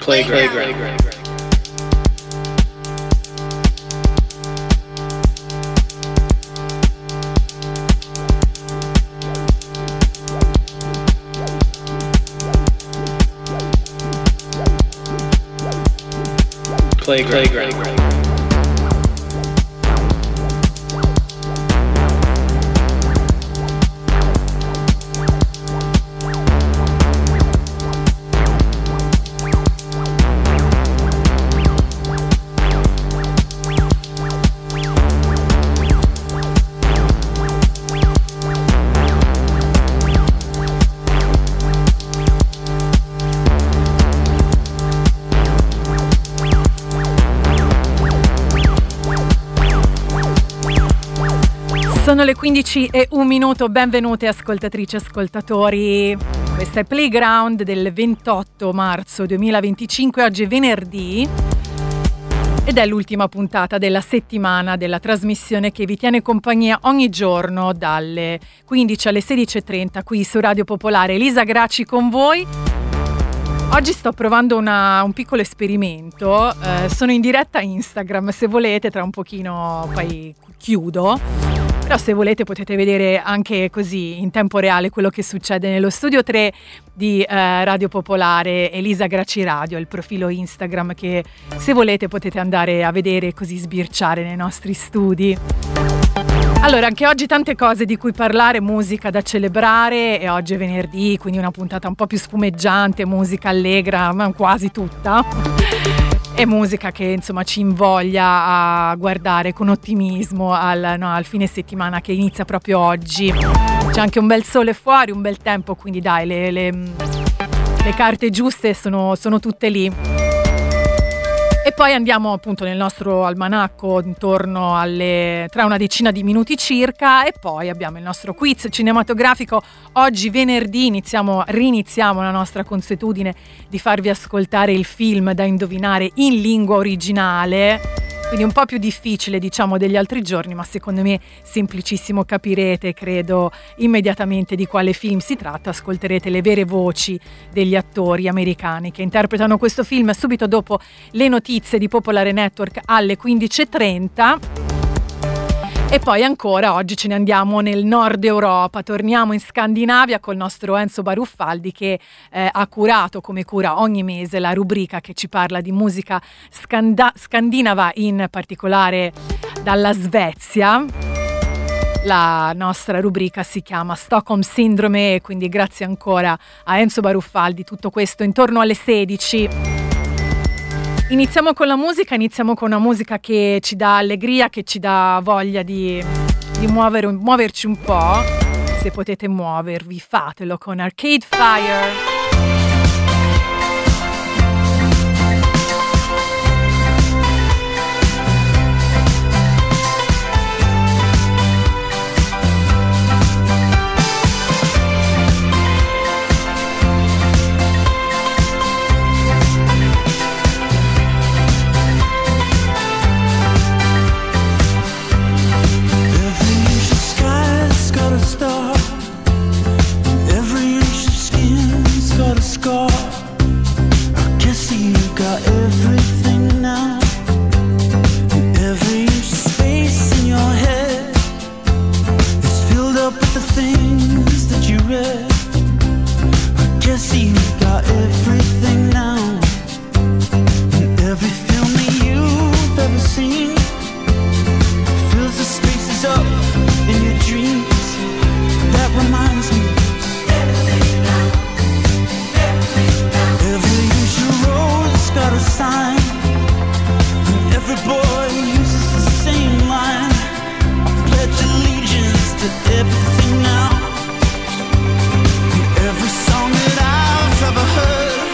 Playground. Playground. Sono le 15:01, benvenute ascoltatrici e ascoltatori. Questa è Playground del 28 marzo 2025, oggi è venerdì ed è l'ultima puntata della settimana della trasmissione che vi tiene compagnia ogni giorno dalle 15 alle 16:30 qui su Radio Popolare. Elisa Graci con voi. Oggi sto provando un piccolo esperimento, sono in diretta Instagram, se volete tra un pochino poi chiudo. Però se volete potete vedere anche così in tempo reale quello che succede nello studio 3 di Radio Popolare, Elisa Graci Radio, il profilo Instagram che se volete potete andare a vedere e così sbirciare nei nostri studi. Allora, anche oggi tante cose di cui parlare, musica da celebrare e oggi è venerdì, quindi una puntata un po' più spumeggiante, musica allegra, ma quasi tutta. È musica che insomma ci invoglia a guardare con ottimismo al fine settimana che inizia proprio oggi. C'è anche un bel sole fuori, un bel tempo, quindi dai, le carte giuste sono tutte lì. E poi andiamo appunto nel nostro almanacco intorno tra una decina di minuti circa e poi abbiamo il nostro quiz cinematografico. Oggi venerdì riniziamo la nostra consuetudine di farvi ascoltare il film da indovinare in lingua originale. Quindi un po' più difficile diciamo degli altri giorni, ma secondo me semplicissimo, capirete credo immediatamente di quale film si tratta, ascolterete le vere voci degli attori americani che interpretano questo film subito dopo le notizie di Popolare Network alle 15:30. E poi ancora oggi ce ne andiamo nel nord Europa, torniamo in Scandinavia col nostro Enzo Baruffaldi che ha curato, come cura ogni mese, la rubrica che ci parla di musica scandinava, in particolare dalla Svezia. La nostra rubrica si chiama Stockholm Syndrome e quindi grazie ancora a Enzo Baruffaldi, tutto questo intorno alle 16. Iniziamo con una musica che ci dà allegria, che ci dà voglia di muoverci un po'. Se potete muovervi, fatelo con Arcade Fire. Every song that I've ever heard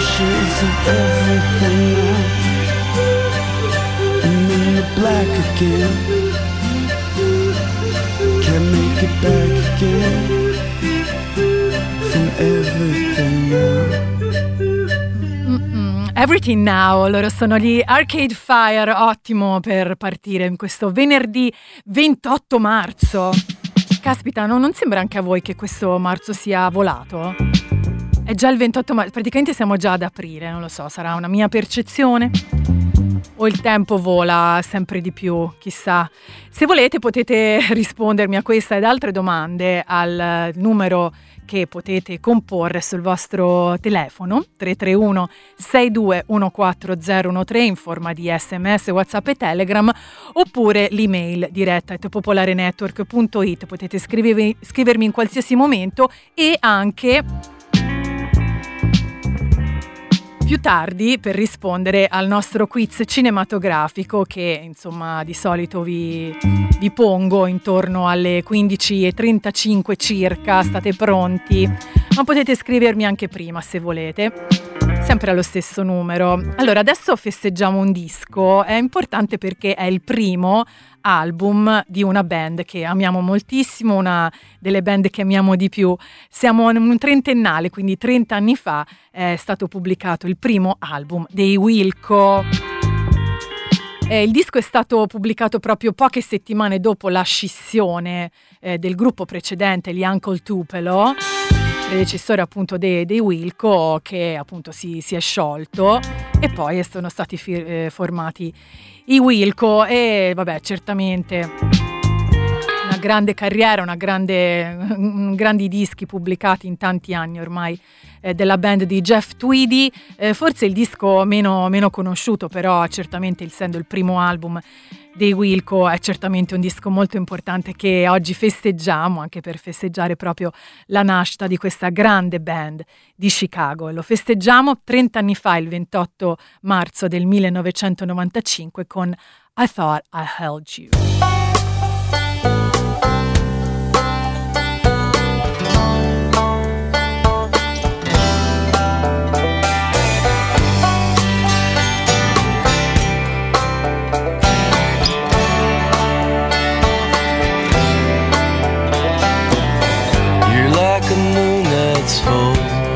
ashes of everything now, and then the black again. Can't make it back again from everything now. Everything Now, loro sono gli Arcade Fire, ottimo per partire in questo venerdì 28 marzo. Caspita, non sembra anche a voi che questo marzo sia volato? È già il 28 marzo, praticamente siamo già ad aprile, non lo so, sarà una mia percezione? O il tempo vola sempre di più, chissà. Se volete potete rispondermi a questa ed altre domande al numero che potete comporre sul vostro telefono 331 6214013 in forma di SMS, WhatsApp e Telegram, oppure l'email diretta@popolarenetwork.it. Potete scrivermi in qualsiasi momento e anche più tardi per rispondere al nostro quiz cinematografico che insomma di solito vi pongo intorno alle 15:35 circa. State pronti? Ma potete scrivermi anche prima se volete, sempre allo stesso numero. Allora, adesso festeggiamo un disco, è importante perché è il primo album di una band che amiamo moltissimo, una delle band che amiamo di più. Siamo in un trentennale, quindi 30 anni fa è stato pubblicato il primo album dei Wilco. Il disco è stato pubblicato proprio poche settimane dopo la scissione del gruppo precedente, gli Uncle Tupelo, predecessore appunto dei Wilco, che appunto si è sciolto, e poi sono stati formati i Wilco. E vabbè, certamente una grande carriera, grandi dischi pubblicati in tanti anni ormai della band di Jeff Tweedy. Forse il disco meno conosciuto, però certamente, essendo il primo album dei Wilco, è certamente un disco molto importante che oggi festeggiamo, anche per festeggiare proprio la nascita di questa grande band di Chicago. E lo festeggiamo 30 anni fa, il 28 marzo del 1995, con I Thought I Held You. Like a moon that's full,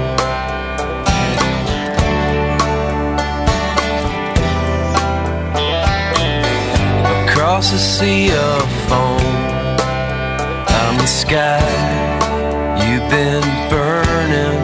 across a sea of foam, I'm the sky you've been burning.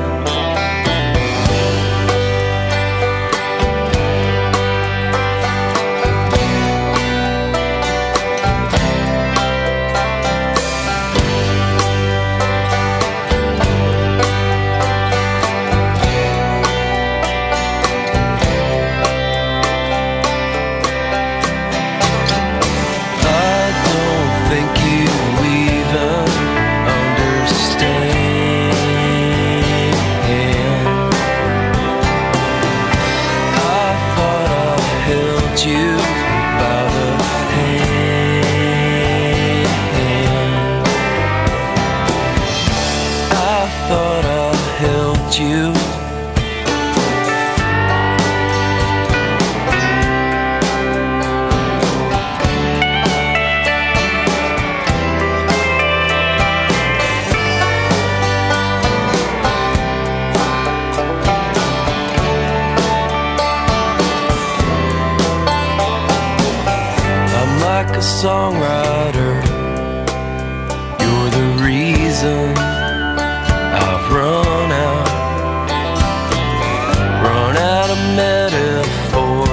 You I'm like a songwriter, you're the reason I've run out of metaphors.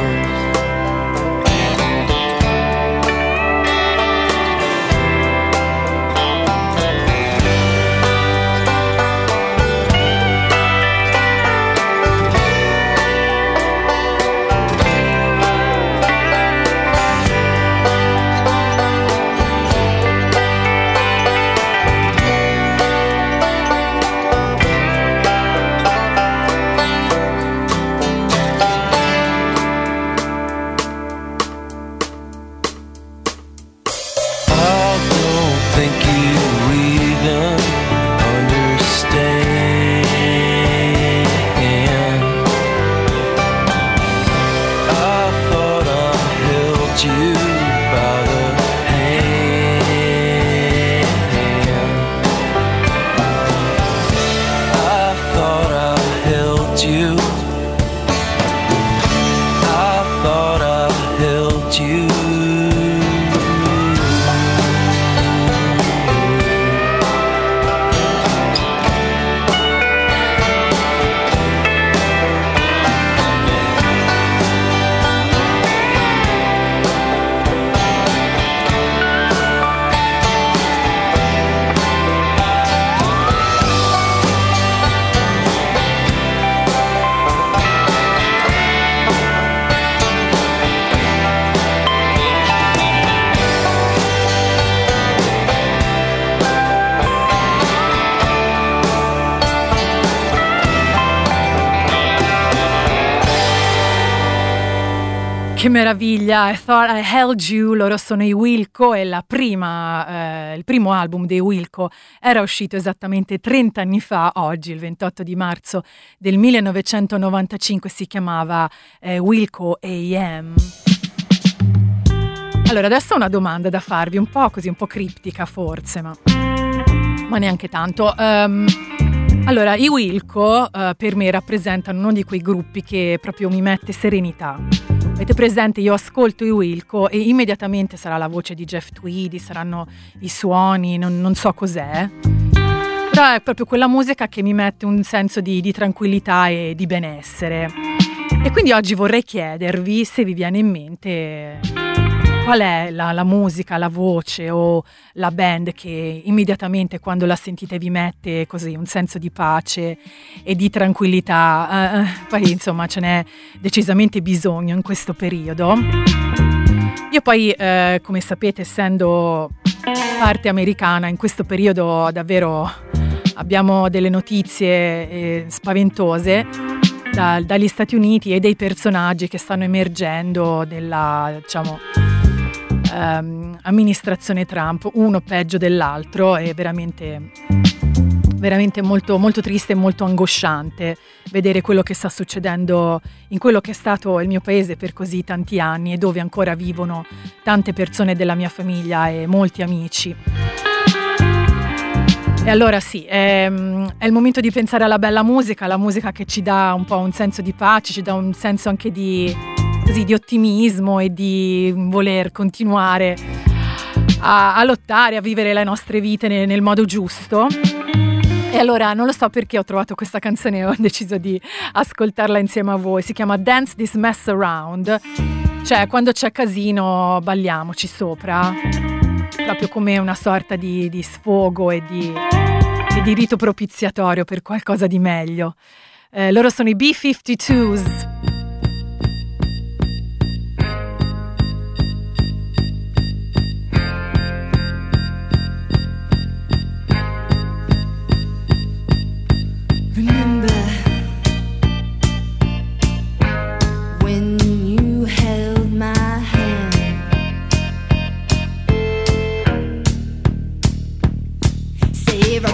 held you. I thought I held you. Che meraviglia, I Thought I Held You, loro sono i Wilco e il primo album dei Wilco era uscito esattamente 30 anni fa, oggi il 28 di marzo del 1995, si chiamava Wilco AM. Allora adesso ho una domanda da farvi, un po' così, un po' criptica forse, ma neanche tanto. Allora, i Wilco per me rappresentano uno di quei gruppi che proprio mi mette serenità. Avete presente? Io ascolto i Wilco e immediatamente sarà la voce di Jeff Tweedy, saranno i suoni, non so cos'è. Però è proprio quella musica che mi mette un senso di tranquillità e di benessere. E quindi oggi vorrei chiedervi se vi viene in mente qual è la musica, la voce o la band che immediatamente quando la sentite vi mette così un senso di pace e di tranquillità. Poi insomma ce n'è decisamente bisogno in questo periodo. Io poi come sapete, essendo parte americana, in questo periodo davvero abbiamo delle notizie spaventose dagli Stati Uniti e dei personaggi che stanno emergendo della, diciamo, amministrazione Trump, uno peggio dell'altro. È veramente molto, molto triste e molto angosciante vedere quello che sta succedendo in quello che è stato il mio paese per così tanti anni e dove ancora vivono tante persone della mia famiglia e molti amici. E allora sì, è il momento di pensare alla bella musica, la musica che ci dà un po' un senso di pace, ci dà un senso anche di ottimismo e di voler continuare a lottare, a vivere le nostre vite nel modo giusto. E allora non lo so perché ho trovato questa canzone e ho deciso di ascoltarla insieme a voi. Si chiama Dance This Mess Around, cioè quando c'è casino balliamoci sopra, proprio come una sorta di sfogo e di rito propiziatorio per qualcosa di meglio. Loro sono i B-52s.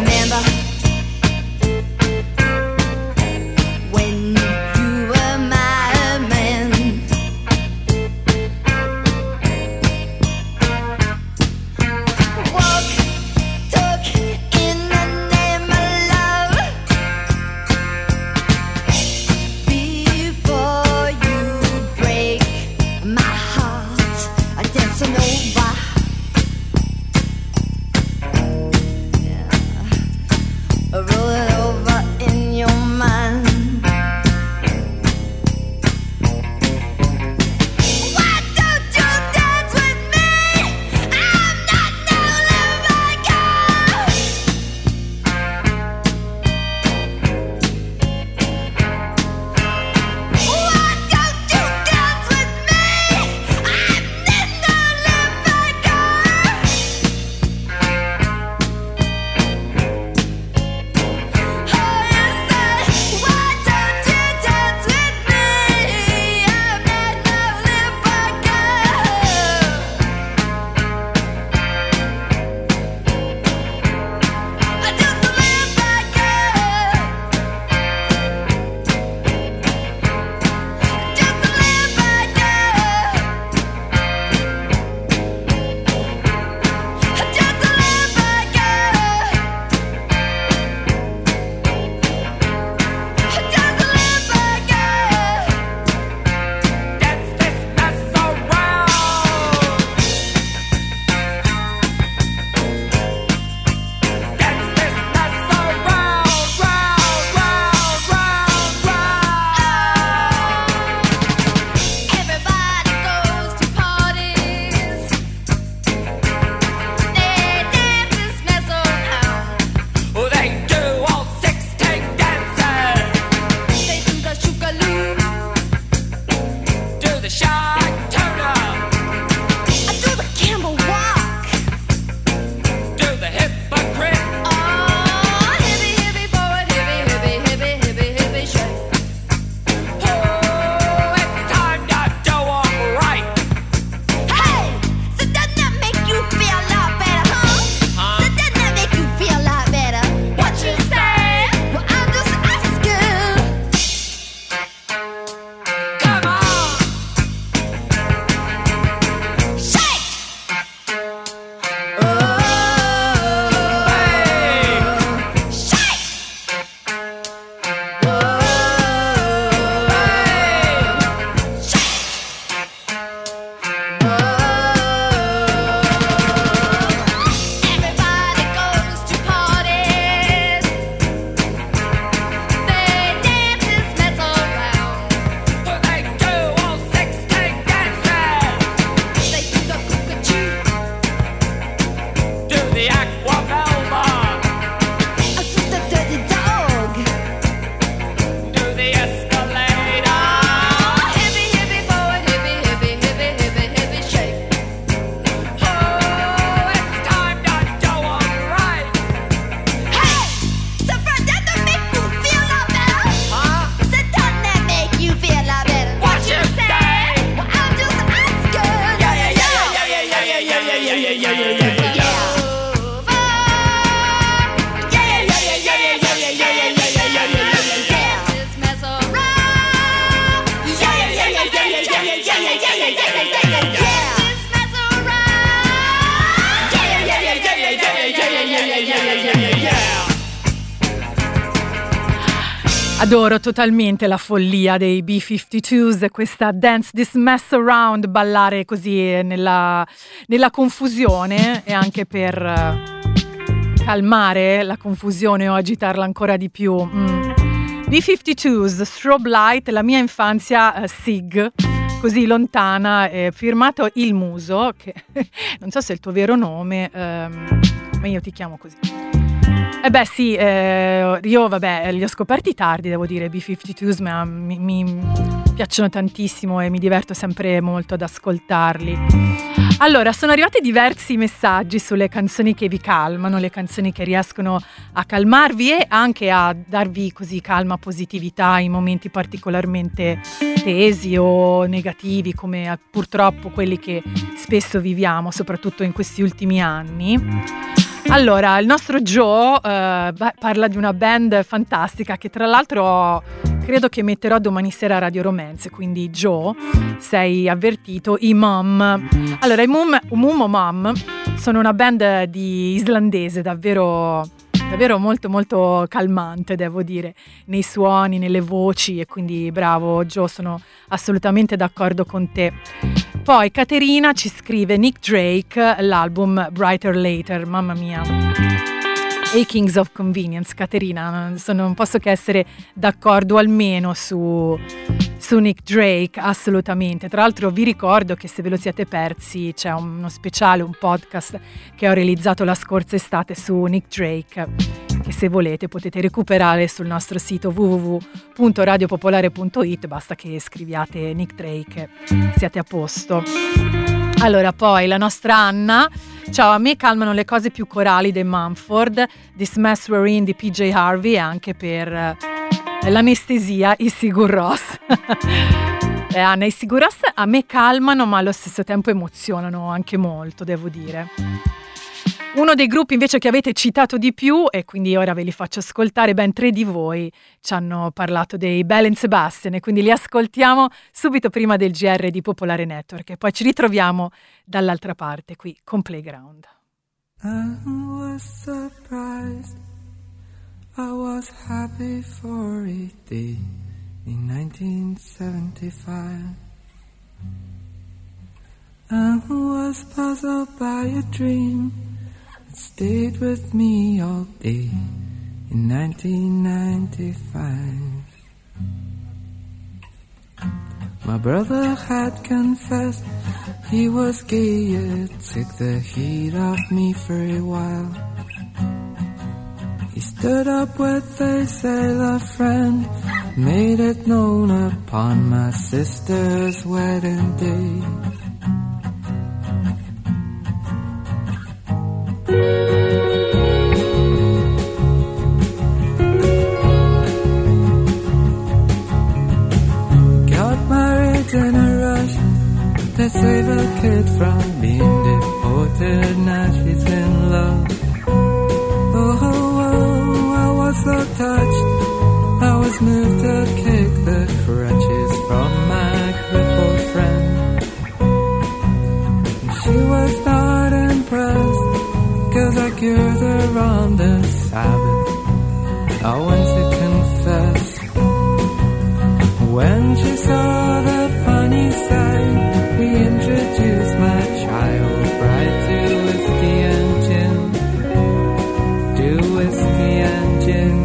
When you were mine. Adoro totalmente la follia dei B-52s, questa Dance This Mess Around, ballare così nella confusione e anche per calmare la confusione o agitarla ancora di più. B-52s, Strobe Light, la mia infanzia Sig, così lontana, firmato Il Muso, che non so se è il tuo vero nome, ma io ti chiamo così. Beh sì, io vabbè li ho scoperti tardi, devo dire, B-52s, ma mi piacciono tantissimo e mi diverto sempre molto ad ascoltarli. Allora, sono arrivati diversi messaggi sulle canzoni che vi calmano, le canzoni che riescono a calmarvi e anche a darvi così calma, positività in momenti particolarmente tesi o negativi, come purtroppo quelli che spesso viviamo, soprattutto in questi ultimi anni. Allora, il nostro Joe parla di una band fantastica che tra l'altro credo che metterò domani sera a Radio Romance, quindi Joe, sei avvertito, i Mum. Allora, i Mum sono una band islandese davvero molto molto calmante, devo dire, nei suoni, nelle voci, e quindi bravo Joe, sono assolutamente d'accordo con te. Poi Caterina ci scrive Nick Drake, l'album Brighter Later, mamma mia. E Kings of Convenience. Caterina, non posso che essere d'accordo almeno su Nick Drake, assolutamente. Tra l'altro vi ricordo che se ve lo siete persi c'è uno speciale, un podcast che ho realizzato la scorsa estate su Nick Drake, che se volete potete recuperare sul nostro sito www.radiopopolare.it, basta che scriviate Nick Drake, siate a posto. Allora, poi la nostra Anna: ciao, a me calmano le cose più corali dei Mumford, This Mess We're In di PJ Harvey, e anche per l'anestesia i Sigur Rós. Anna, i Sigur Rós a me calmano, ma allo stesso tempo emozionano anche molto, devo dire. Uno dei gruppi invece che avete citato di più, e quindi ora ve li faccio ascoltare, ben 3 di voi ci hanno parlato dei Belle and Sebastian, e quindi li ascoltiamo subito prima del GR di Popolare Network, e poi ci ritroviamo dall'altra parte qui con Playground. I was surprised, I was happy for a day in 1975. I was puzzled by a dream that stayed with me all day in 1995. My brother had confessed he was gay, it took the heat off me for a while. He stood up with a sailor friend, made it known upon my sister's wedding day. Got married in a rush to save a kid from being deported, now she's in love. I was so touched, I was moved to kick the crutches from my crippled friend. She was not impressed, 'cause I cured her on the Sabbath. I went to confess. When she saw the funny side, we introduced my child bride to whiskey and gin. To whiskey and gin.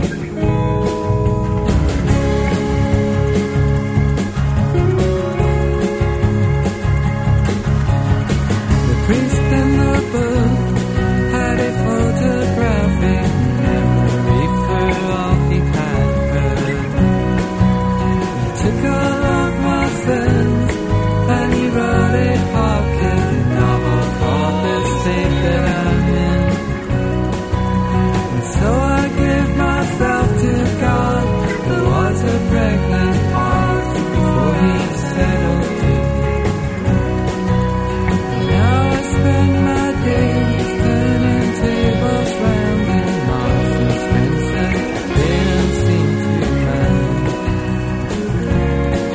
The priest in the book had a photographic memory for all he had heard. He took all of my sins and he wrote a pocket novel called The State That I'm In. And so I gave myself to God, who was a pregnant heart, before he settled me. Now I spend my days turning tables round in Marks and Spencer. They don't seem to mind.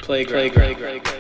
Playground.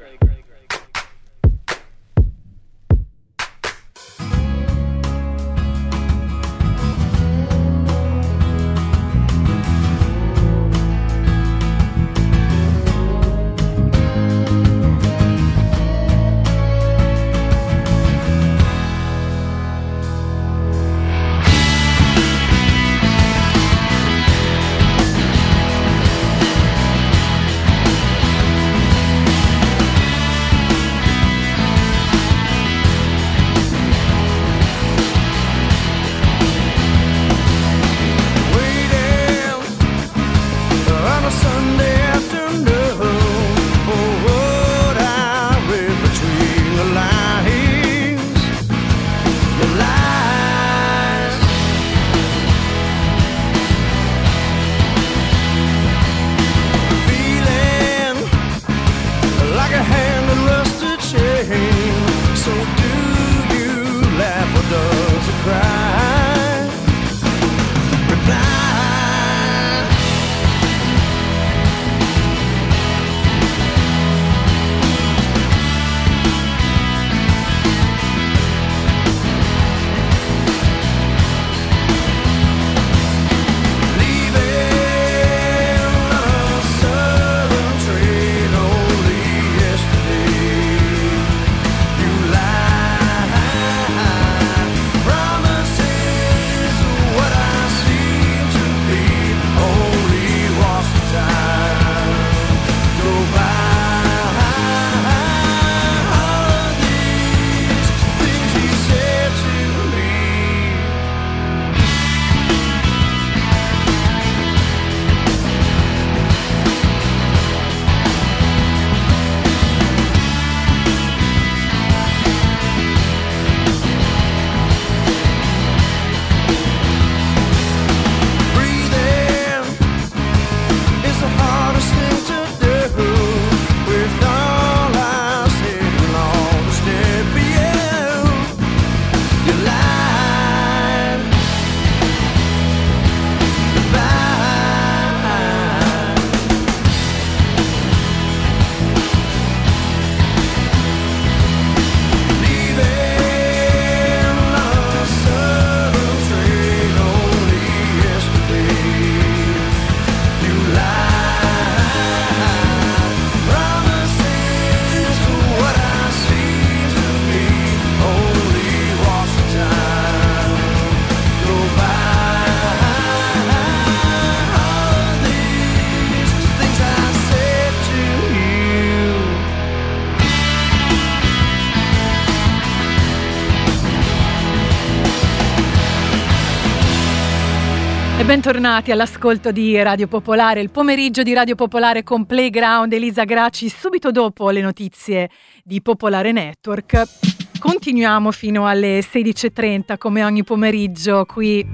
Bentornati all'ascolto di Radio Popolare, il pomeriggio di Radio Popolare con Playground, Elisa Gracci, subito dopo le notizie di Popolare Network. Continuiamo fino alle 16:30 come ogni pomeriggio qui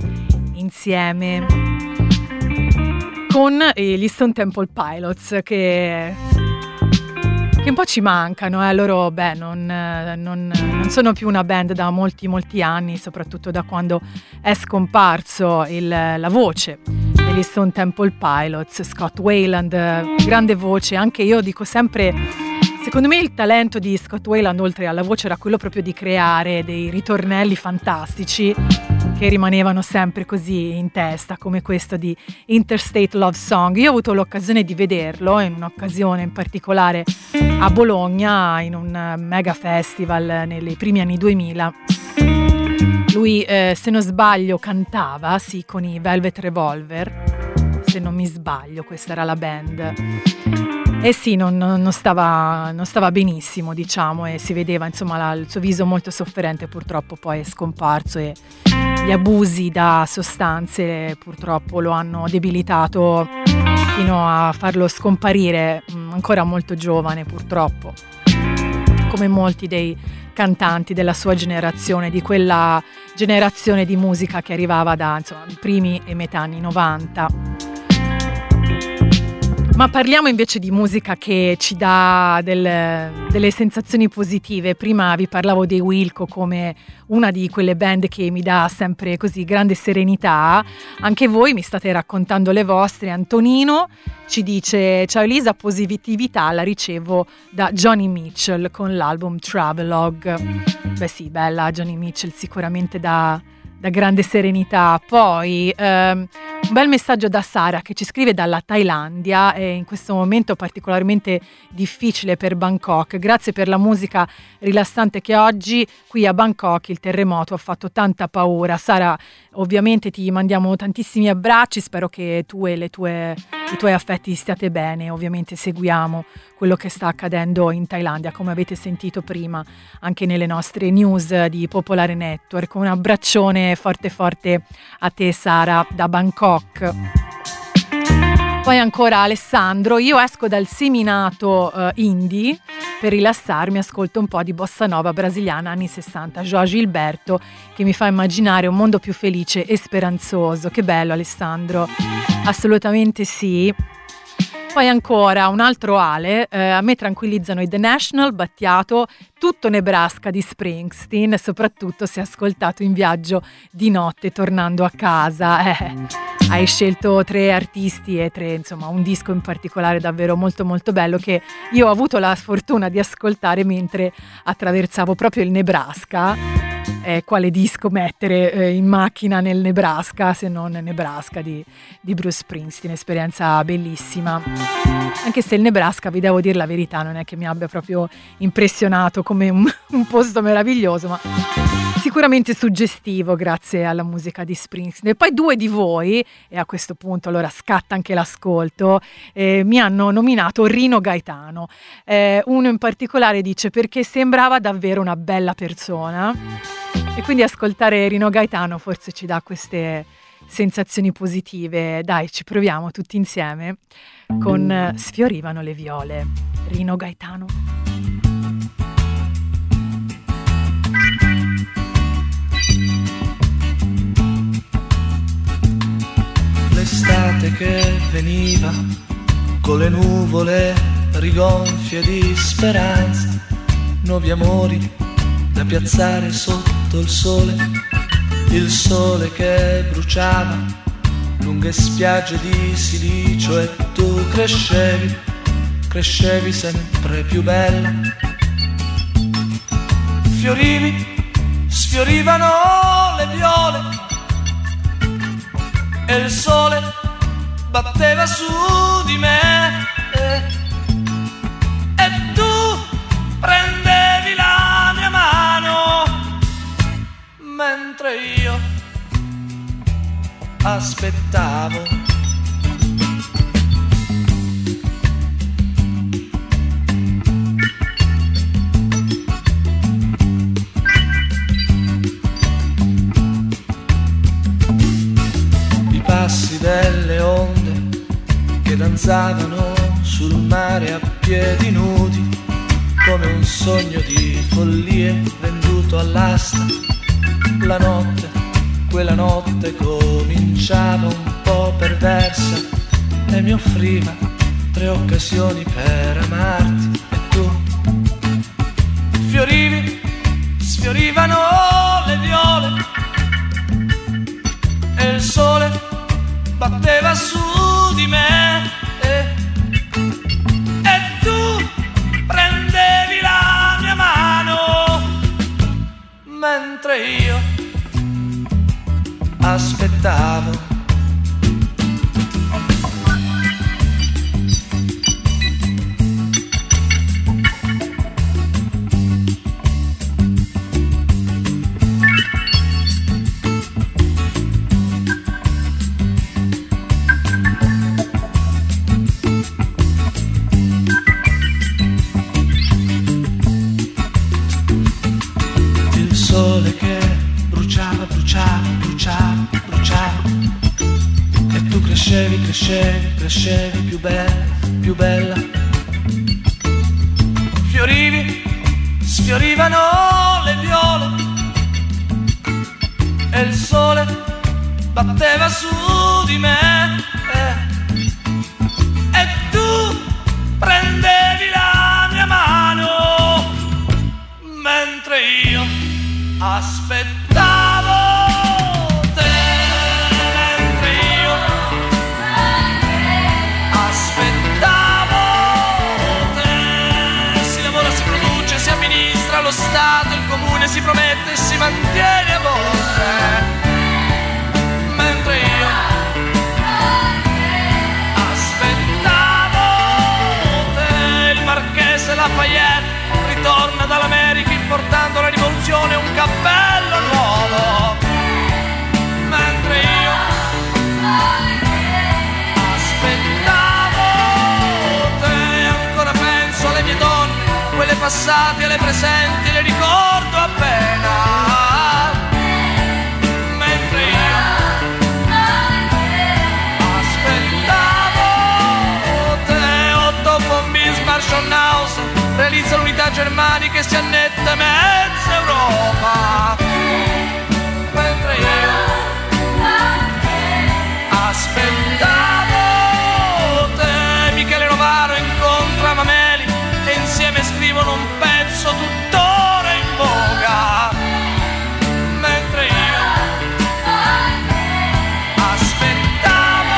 insieme con gli Stone Temple Pilots che un po' ci mancano, loro non sono più una band da molti anni, soprattutto da quando è scomparso la voce degli Stone Temple Pilots, Scott Weiland, grande voce. Anche io dico sempre, secondo me il talento di Scott Weiland oltre alla voce era quello proprio di creare dei ritornelli fantastici che rimanevano sempre così in testa, come questo di Interstate Love Song. Io ho avuto l'occasione di vederlo in un'occasione in particolare a Bologna, in un mega festival nei primi anni 2000. Lui, se non sbaglio, cantava, sì, con i Velvet Revolver, se non mi sbaglio, questa era la band. E sì, non stava benissimo, diciamo, e si vedeva, insomma, il suo viso molto sofferente. Purtroppo poi è scomparso e gli abusi da sostanze purtroppo lo hanno debilitato fino a farlo scomparire ancora molto giovane, purtroppo, come molti dei cantanti della sua generazione, di quella generazione di musica che arrivava da, insomma, i primi e metà anni 90. Ma parliamo invece di musica che ci dà delle sensazioni positive. Prima vi parlavo dei Wilco come una di quelle band che mi dà sempre così grande serenità. Anche voi mi state raccontando le vostre. Antonino ci dice: ciao Elisa, positività la ricevo da Joni Mitchell con l'album Travelogue. Beh sì, bella Joni Mitchell, sicuramente da grande serenità. Poi un bel messaggio da Sara che ci scrive dalla Thailandia, e in questo momento particolarmente difficile per Bangkok. Grazie per la musica rilassante che oggi qui a Bangkok il terremoto ha fatto tanta paura. Sara, ovviamente ti mandiamo tantissimi abbracci, spero che tu e i tuoi affetti stiate bene. Ovviamente seguiamo quello che sta accadendo in Thailandia, come avete sentito prima anche nelle nostre news di Popolare Network. Un abbraccione forte forte a te Sara da Bangkok. Poi ancora Alessandro: io esco dal seminato indie per rilassarmi, ascolto un po' di bossa nova brasiliana anni 60, João Gilberto, che mi fa immaginare un mondo più felice e speranzoso. Che bello Alessandro, assolutamente sì. Poi ancora un altro Ale: a me tranquillizzano i The National, Battiato, tutto Nebraska di Springsteen, soprattutto se ascoltato in viaggio di notte tornando a casa. Hai scelto 3 artisti e 3, insomma, un disco in particolare davvero molto molto bello che io ho avuto la fortuna di ascoltare mentre attraversavo proprio il Nebraska. Quale disco mettere in macchina nel Nebraska se non Nebraska di Bruce Springsteen, esperienza bellissima. Anche se il Nebraska, vi devo dire la verità, non è che mi abbia proprio impressionato come un posto meraviglioso, ma sicuramente suggestivo grazie alla musica di Springsteen. E poi 2 di voi, e a questo punto allora scatta anche l'ascolto, mi hanno nominato Rino Gaetano. Uno in particolare dice: perché sembrava davvero una bella persona, e quindi ascoltare Rino Gaetano forse ci dà queste sensazioni positive. Dai, ci proviamo tutti insieme con Sfiorivano le viole, Rino Gaetano. L'estate che veniva con le nuvole rigonfie di speranza, nuovi amori da piazzare sotto il sole che bruciava lunghe spiagge di silicio, e tu crescevi sempre più bella, sfiorivano le viole e il sole batteva su di me, e tu prendevi la mia mano mentre io aspettavo. I passi delle onde che danzavano sul mare a piedi nudi, come un sogno di follie venduto all'asta. La notte, quella notte cominciava un po' perversa e mi offriva 3 occasioni per amarti, e tu sfiorivano le viole e il sole batteva su di me, e tu prendevi la mia mano mentre io aspettavo. Il sole che bruciava, e tu crescevi più bella, sfiorivano le viole e il sole batteva su di me, e tu si promette e si mantiene a volte, mentre io aspettavo te. Il marchese Lafayette ritorna dall'America importando la rivoluzione e un cappello nuovo, mentre io aspettavo te. Ancora penso alle mie donne, quelle passate e le presenti, le ricordo appena, mentre io aspettavo te. Otto von Bismarck, Schonhausen realizza l'unità germanica e si annetta mezza Europa, mentre io aspettavo te. Michele Novaro incontra Mameli e insieme scrivono un pezzo tuttora in voga, mentre io aspettavo.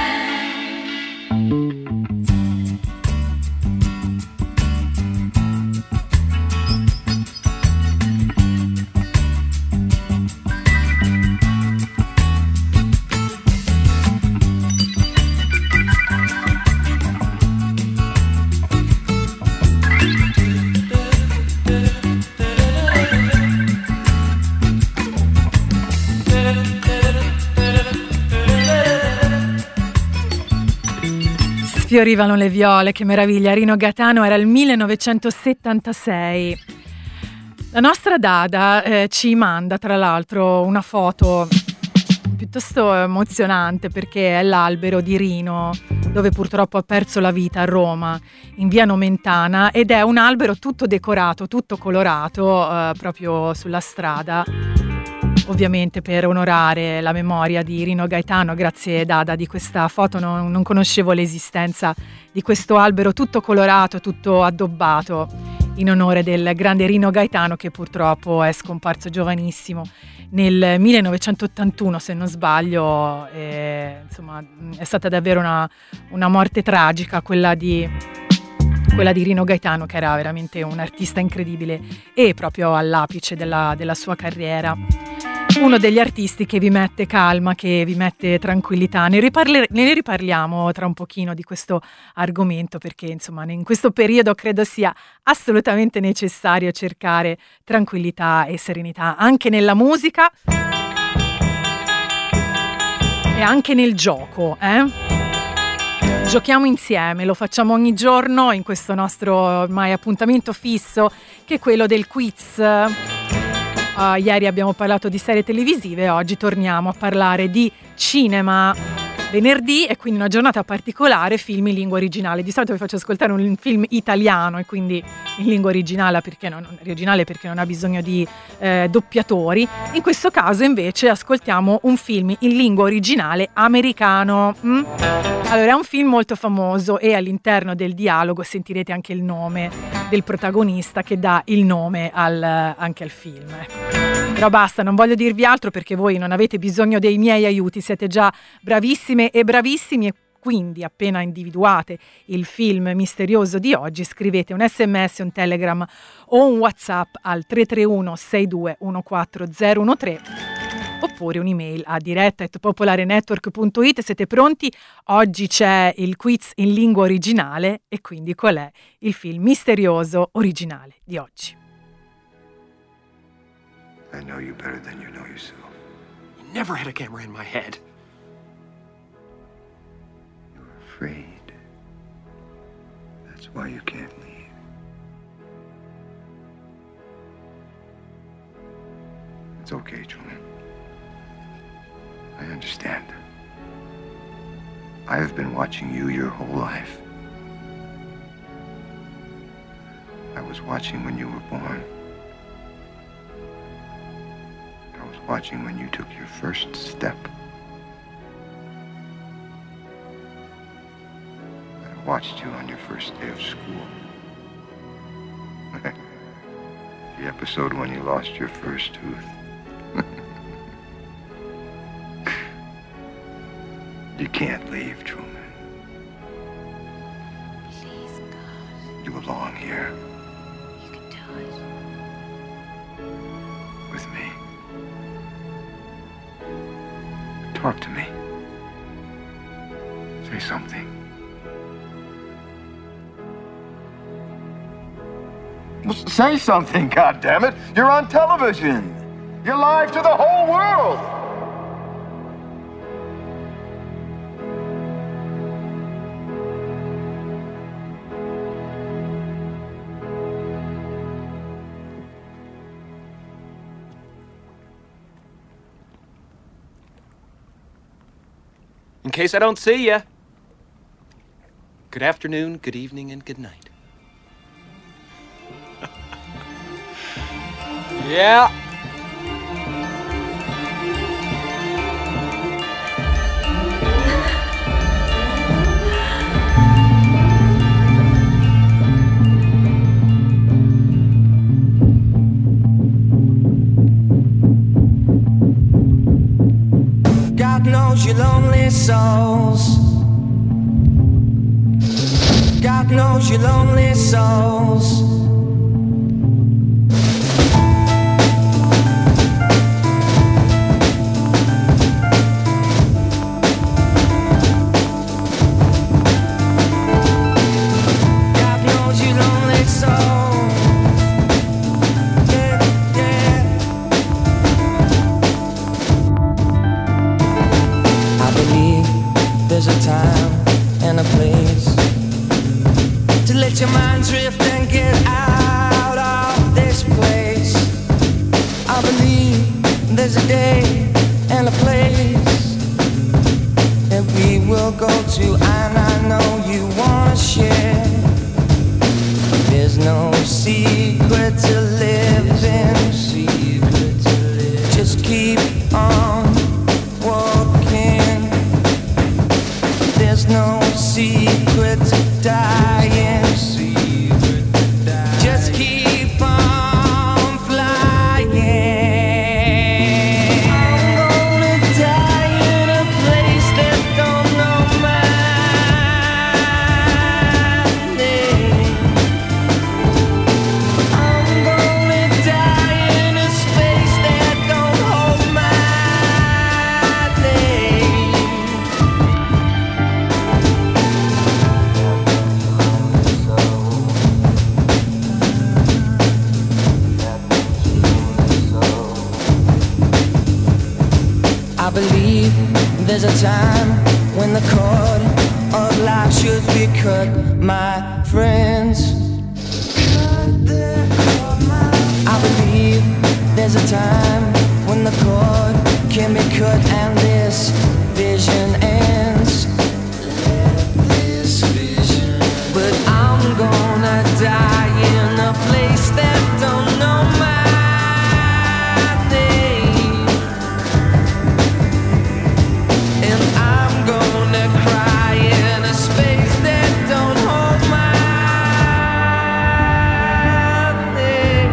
Fiorivano le viole, che meraviglia. Rino Gaetano, era il 1976. La nostra Dada ci manda tra l'altro una foto piuttosto emozionante, perché è l'albero di Rino, dove purtroppo ha perso la vita a Roma, in via Nomentana, ed è un albero tutto decorato, tutto colorato proprio sulla strada, ovviamente per onorare la memoria di Rino Gaetano. Grazie Dada di questa foto, non conoscevo l'esistenza di questo albero tutto colorato, tutto addobbato, in onore del grande Rino Gaetano, che purtroppo è scomparso giovanissimo nel 1981, se non sbaglio. Insomma, è stata davvero una morte tragica quella di Rino Gaetano, che era veramente un artista incredibile e proprio all'apice della sua carriera. Uno degli artisti che vi mette calma, che vi mette tranquillità. Ne riparliamo tra un pochino di questo argomento, perché insomma in questo periodo credo sia assolutamente necessario cercare tranquillità e serenità anche nella musica e anche nel gioco, Giochiamo insieme, lo facciamo ogni giorno in questo nostro ormai appuntamento fisso, che è quello del quiz. Ieri abbiamo parlato di serie televisive, oggi torniamo a parlare di cinema. Venerdì è quindi una giornata particolare, film in lingua originale. Di solito vi faccio ascoltare un film italiano e quindi in lingua originale perché non ha bisogno di doppiatori. In questo caso invece ascoltiamo un film in lingua originale americano. Allora, è un film molto famoso e all'interno del dialogo sentirete anche il nome del protagonista che dà il nome anche al film. Però basta, non voglio dirvi altro perché voi non avete bisogno dei miei aiuti, siete già bravissime e bravissimi, e quindi appena individuate il film misterioso di oggi scrivete un SMS, un Telegram o un WhatsApp al 331 62 14013 oppure un'email a diretta@popolarenetwork.it. Siete pronti? Oggi c'è il quiz in lingua originale e quindi qual è il film misterioso originale di oggi? I know you better than you know yourself. You never had a camera in my head. You're afraid. That's why you can't leave. It's okay, Truman. I understand. I have been watching you your whole life. I was watching when you were born. I was watching when you took your first step. I watched you on your first day of school. The episode when you lost your first tooth. You can't leave, Truman. Please, God. You belong here. You can do it. Say something. Well, say something, goddammit! You're on television! You're live to the whole world! In case I don't see ya, good afternoon, good evening, and good night. Yeah. God knows your lonely souls. God knows your lonely souls. God knows your lonely souls. Yeah, yeah. I believe there's a time and a place to let your mind drift and get out of this place. I believe there's a day and a place that we will go to, and I know you wanna share. There's no secret to living. Just keep on walking. There's no secret to dying. Just keep on flying. I'm gonna die in a place that don't know my name. I'm gonna die in a space that don't hold my name. I believe there's a time when the cord of life should be cut, my friends. I believe there's a time when the cord can be cut and this vision ends. But I'm gonna die in a place that don't know my name. And I'm gonna cry in a space that don't hold my name.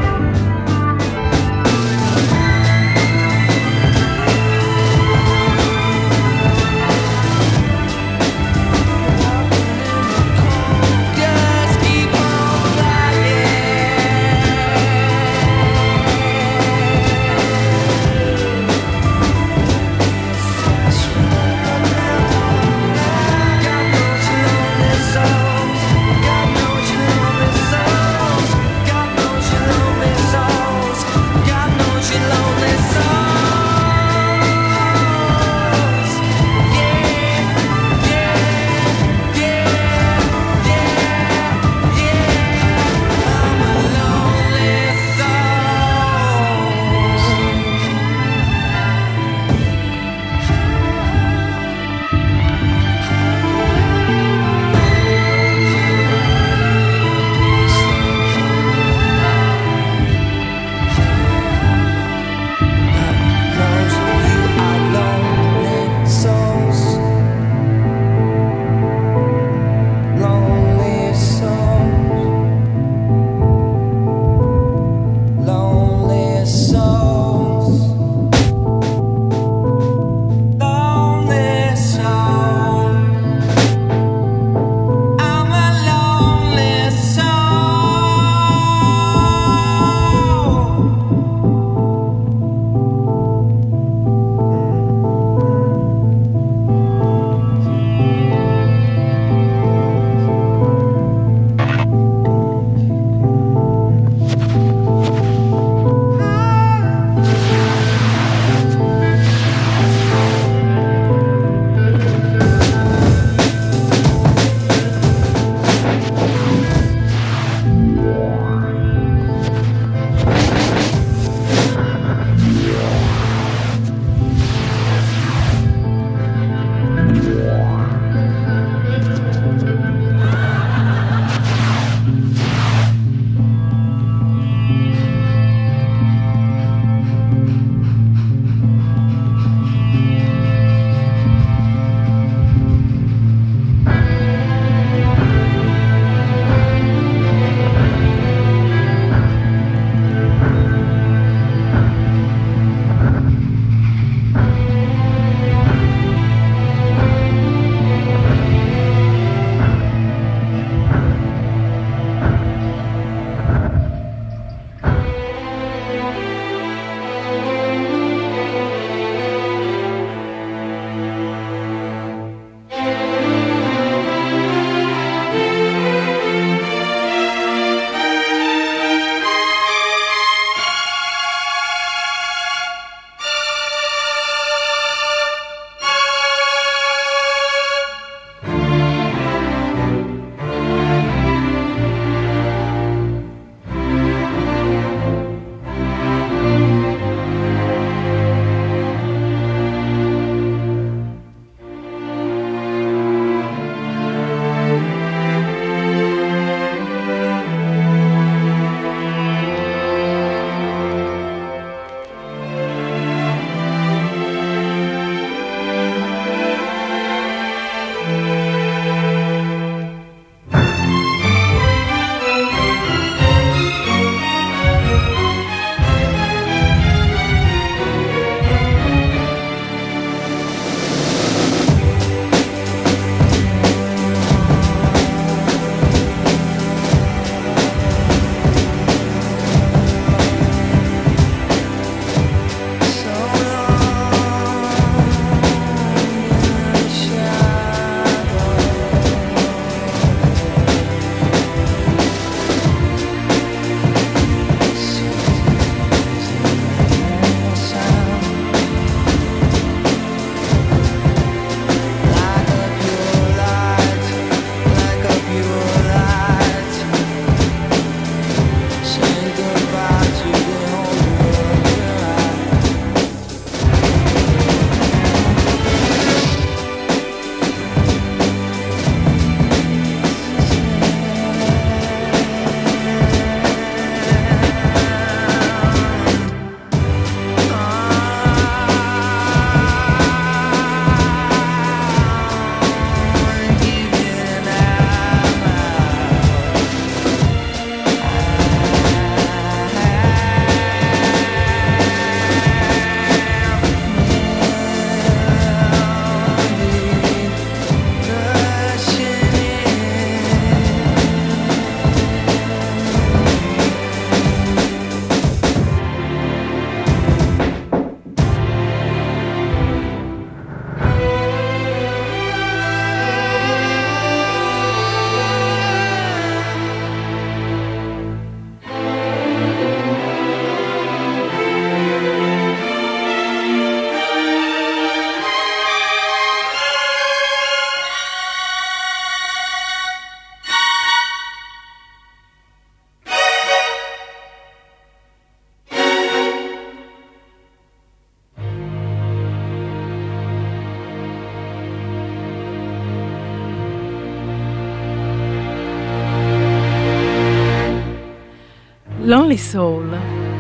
Lonely Soul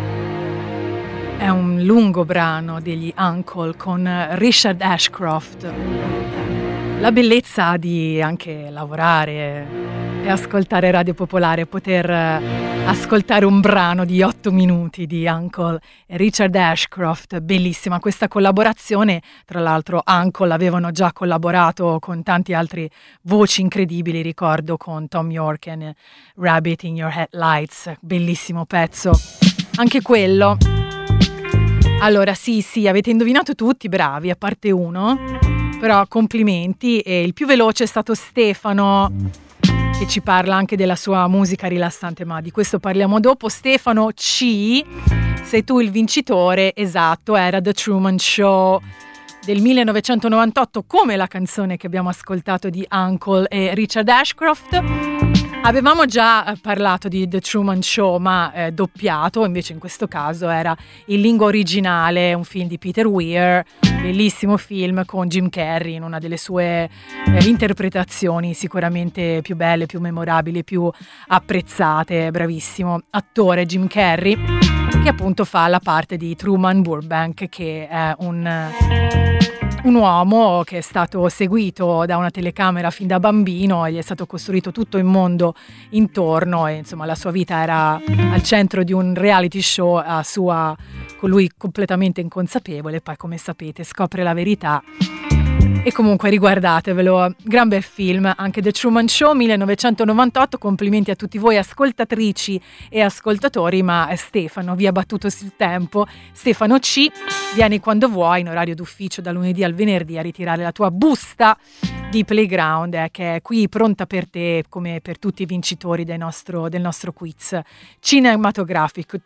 è un lungo brano degli Uncle con Richard Ashcroft. La bellezza di anche lavorare e ascoltare Radio Popolare, poter ascoltare un brano di 8 minuti di Uncle e Richard Ashcroft, bellissima questa collaborazione. Tra l'altro Uncle avevano già collaborato con tanti altri voci incredibili, ricordo con Tom York e Rabbit in Your Headlights, bellissimo pezzo anche quello. Allora sì, avete indovinato tutti, bravi, a parte uno, però complimenti. E il più veloce è stato Stefano, che ci parla anche della sua musica rilassante, ma di questo parliamo dopo. Stefano C, sei tu il vincitore, esatto, era The Truman Show del 1998, come la canzone che abbiamo ascoltato di Uncle e Richard Ashcroft. Avevamo già parlato di The Truman Show, ma doppiato, invece in questo caso era in lingua originale, un film di Peter Weir, bellissimo film con Jim Carrey in una delle sue interpretazioni sicuramente più belle, più memorabili, più apprezzate. Bravissimo attore Jim Carrey, che appunto fa la parte di Truman Burbank, che è un uomo che è stato seguito da una telecamera fin da bambino e gli è stato costruito tutto il mondo intorno, e insomma la sua vita era al centro di un reality show con lui completamente inconsapevole. Poi, come sapete, scopre la verità. E comunque riguardatevelo, gran bel film, anche The Truman Show 1998. Complimenti a tutti voi ascoltatrici e ascoltatori, ma Stefano vi ha battuto sul tempo. Stefano C, vieni quando vuoi in orario d'ufficio da lunedì al venerdì a ritirare la tua busta di Playground, che è qui pronta per te, come per tutti i vincitori del nostro quiz cinematografico.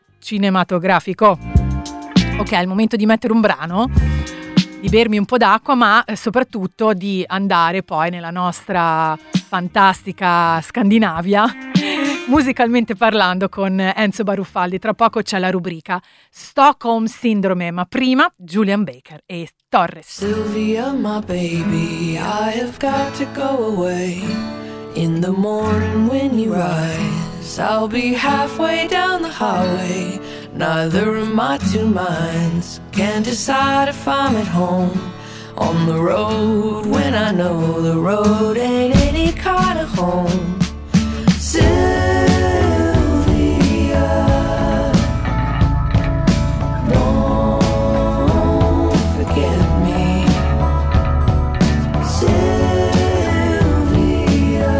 Ok, è il momento di mettere un brano, di bermi un po' d'acqua, ma soprattutto di andare poi nella nostra fantastica Scandinavia, musicalmente parlando, con Enzo Baruffaldi. Tra poco c'è la rubrica Stockholm Syndrome, ma prima Julian Baker e Torres. Sylvia, my baby, I have got to go away. In the morning when you rise, I'll be halfway down the highway. Neither of my two minds can decide if I'm at home on the road when I know the road ain't any kind of home. Sylvia, don't forget me. Sylvia,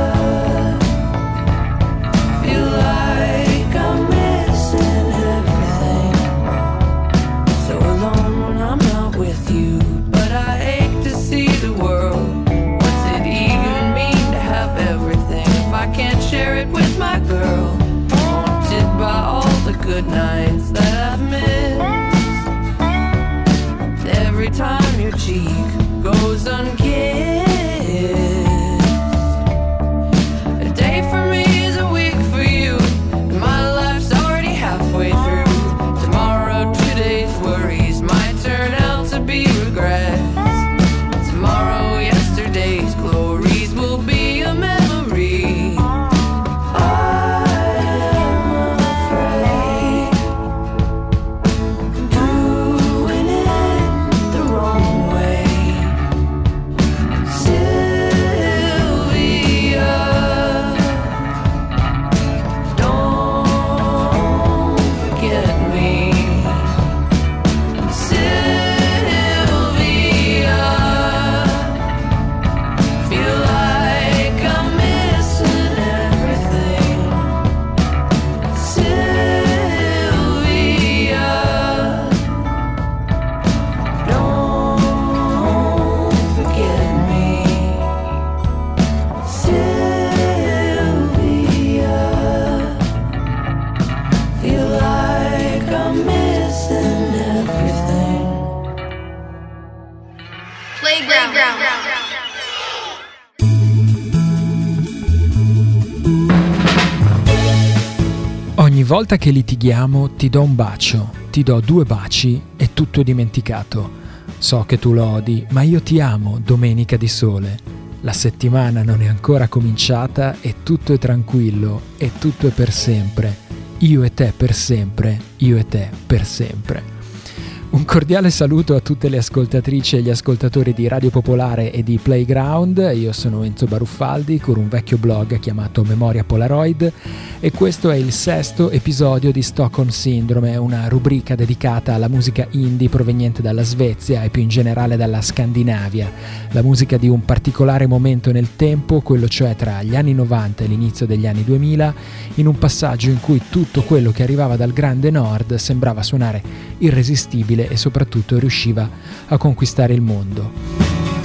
feel like I'm missing everything. So alone when I'm not with you, but I ache to see the world. What's it even mean to have everything if I can't share it with my girl? Haunted by all the good nights that I've missed. Every time your cheek goes unkissed. A day for me is a week for you, and my life's already halfway through. Tomorrow, today's worries might turn out to be regrets. Tomorrow, yesterday's glories will be a memory. I'm afraid doing it the wrong way. Sylvia, don't forget me. Sylvia, feel like I'm missing everything. Sylvia, don't forget me. Sylvia, feel like I'm missing everything. Playground. Ogni volta che litighiamo ti do un bacio, ti do 2 baci e tutto è dimenticato. So che tu lo odi, ma io ti amo, domenica di sole. La settimana non è ancora cominciata e tutto è tranquillo e tutto è per sempre. io e te per sempre, io e te per sempre. Un cordiale saluto a tutte le ascoltatrici e gli ascoltatori di Radio Popolare e di Playground. Io sono Enzo Baruffaldi con un vecchio blog chiamato Memoria Polaroid e questo è il 6º episodio di Stockholm Syndrome, una rubrica dedicata alla musica indie proveniente dalla Svezia e più in generale dalla Scandinavia, la musica di un particolare momento nel tempo, quello cioè tra gli anni 90 e l'inizio degli anni 2000, in un passaggio in cui tutto quello che arrivava dal grande nord sembrava suonare irresistibile e soprattutto riusciva a conquistare il mondo.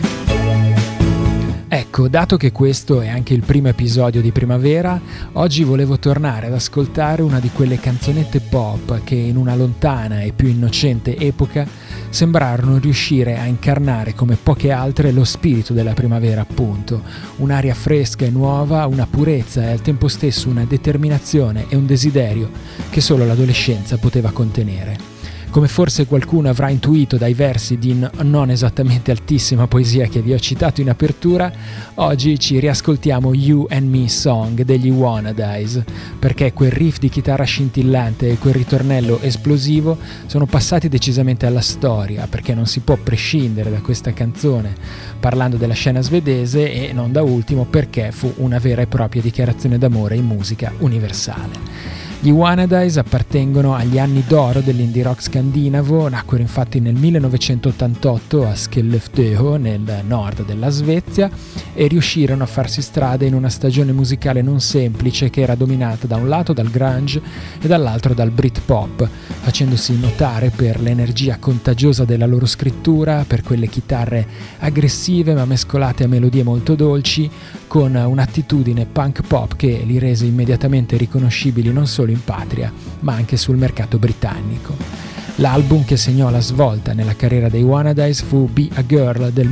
Ecco, dato che questo è anche il primo episodio di primavera, oggi volevo tornare ad ascoltare una di quelle canzonette pop che in una lontana e più innocente epoca sembrarono riuscire a incarnare come poche altre lo spirito della primavera, appunto, un'aria fresca e nuova, una purezza e al tempo stesso una determinazione e un desiderio che solo l'adolescenza poteva contenere. Come forse qualcuno avrà intuito dai versi di non esattamente altissima poesia che vi ho citato in apertura, oggi ci riascoltiamo You and Me Song degli Wannadies, perché quel riff di chitarra scintillante e quel ritornello esplosivo sono passati decisamente alla storia, perché non si può prescindere da questa canzone parlando della scena svedese e non da ultimo perché fu una vera e propria dichiarazione d'amore in musica universale. Gli Wannadies appartengono agli anni d'oro dell'indie rock scandinavo, nacquero infatti nel 1988 a Skellefteå nel nord della Svezia e riuscirono a farsi strada in una stagione musicale non semplice che era dominata da un lato dal grunge e dall'altro dal Britpop, facendosi notare per l'energia contagiosa della loro scrittura, per quelle chitarre aggressive ma mescolate a melodie molto dolci, con un'attitudine punk pop che li rese immediatamente riconoscibili non solo in patria, ma anche sul mercato britannico. L'album che segnò la svolta nella carriera dei Wannadies fu Be a Girl del